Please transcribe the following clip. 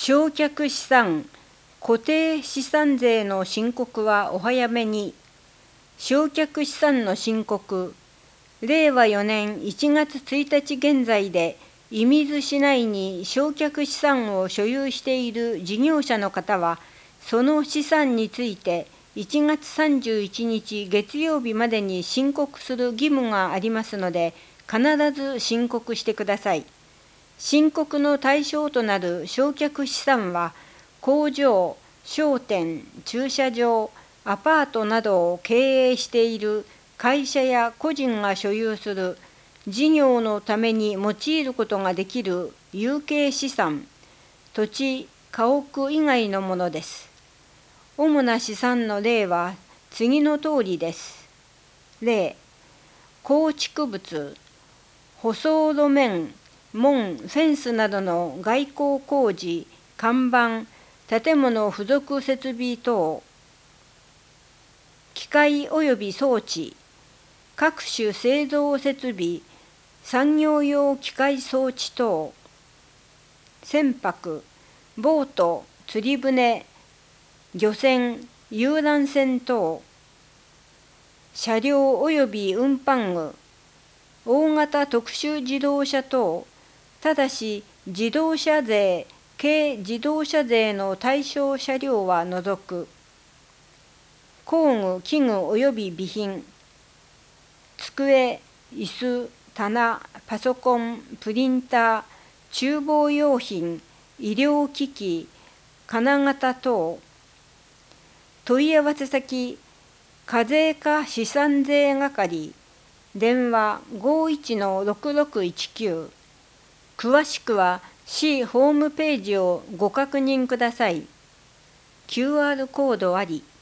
償却資産、固定資産税の申告はお早めに。償却資産の申告、令和4年1月1日現在で、射水市内に償却資産を所有している事業者の方は、その資産について1月31日月曜日までに申告する義務がありますので、必ず申告してください。申告の対象となる償却資産は、工場、商店、駐車場、アパートなどを経営している会社や個人が所有する事業のために用いることができる有形資産、土地、家屋以外のものです。主な資産の例は次の通りです。例、構築物、舗装路面、門、フェンスなどの外交工事、看板、建物付属設備等、機械及び装置、各種製造設備、産業用機械装置等、船舶、ボート、釣り船、漁船、遊覧船等、車両及び運搬具、大型特殊自動車等、ただし自動車税、軽自動車税の対象車両は除く。工具、器具及び備品、机、椅子、棚、パソコン、プリンター、厨房用品、医療機器、金型等。問い合わせ先、課税課資産税係、電話51-6619。詳しくは市ホームページをご確認ください。QR コードあり。